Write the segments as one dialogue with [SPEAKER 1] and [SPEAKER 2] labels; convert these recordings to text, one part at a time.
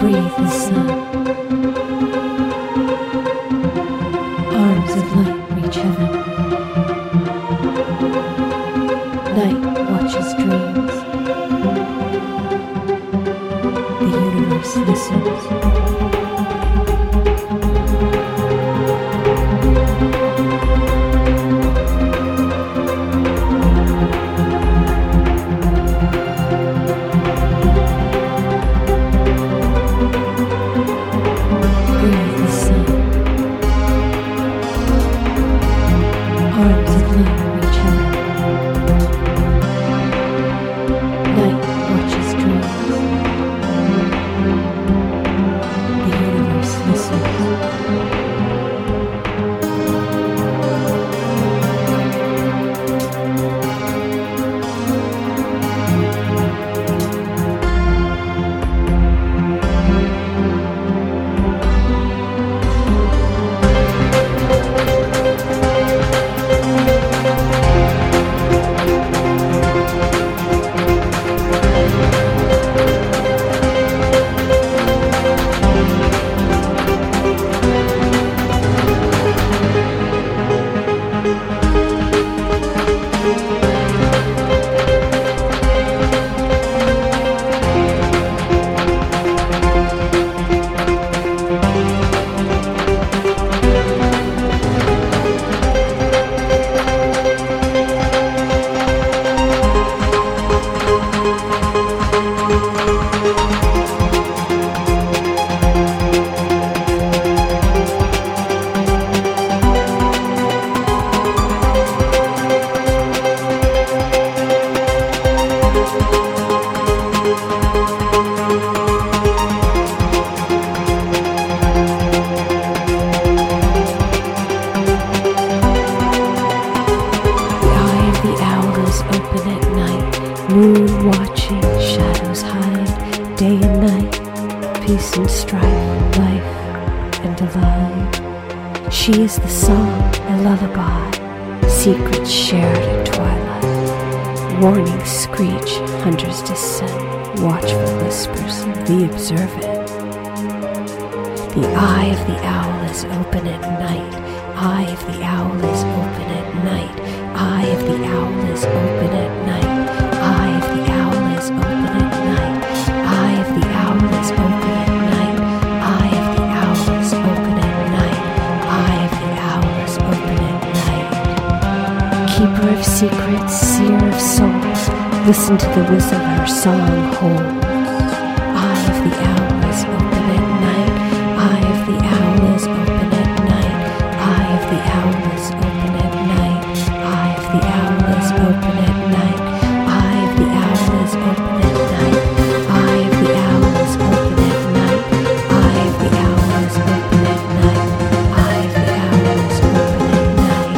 [SPEAKER 1] Breathe the sun. Arms of light reach heaven. Night watches dreams. The universe listens. Arms of light reach heaven. Night watches dreams. The universe listens. Open at night, moon watching, shadows hide, day and night, peace and strife, life and divine. She is the song, a lullaby, secrets shared at twilight. Warning screech, hunters descend, watchful whispers, the observant. The eye of the owl is open at night, eye of the owl is open at night. Eye of the owl is open at night. Eye of the owl is open at night. Eye of the owl is open at night. Eye of the owl is open at night. Eye of the owl is open at night. Keeper of secrets, seer of souls, listen to the wisdom her song holds. Eye of the owl is open at night. Eye of the owl is open at night. Eye of the owl is open at night. The owl is open at night. Eye of the owl is open at night. Eye of the owl is open at night. Eye of the owl is open at night. Eye of the owl is open at night.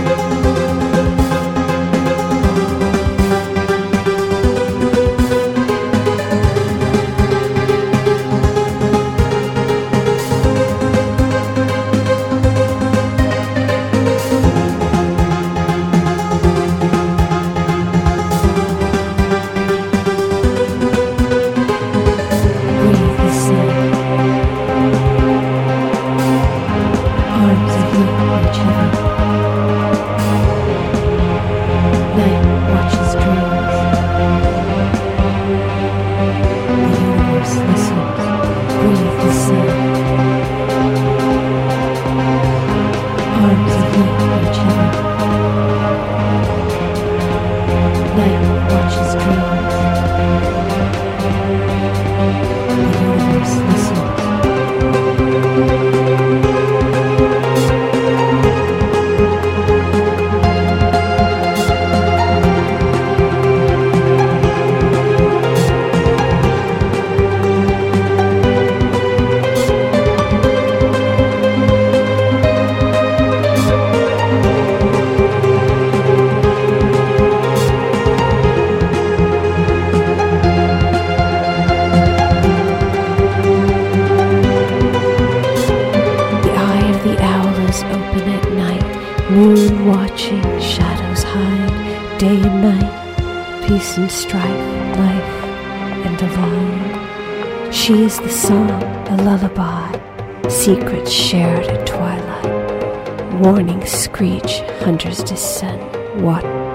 [SPEAKER 1] Moon watching, shadows hide, day and night, peace and strife, life and divine. She is the song, a lullaby, secrets shared at twilight. Warning screech, hunters descend. What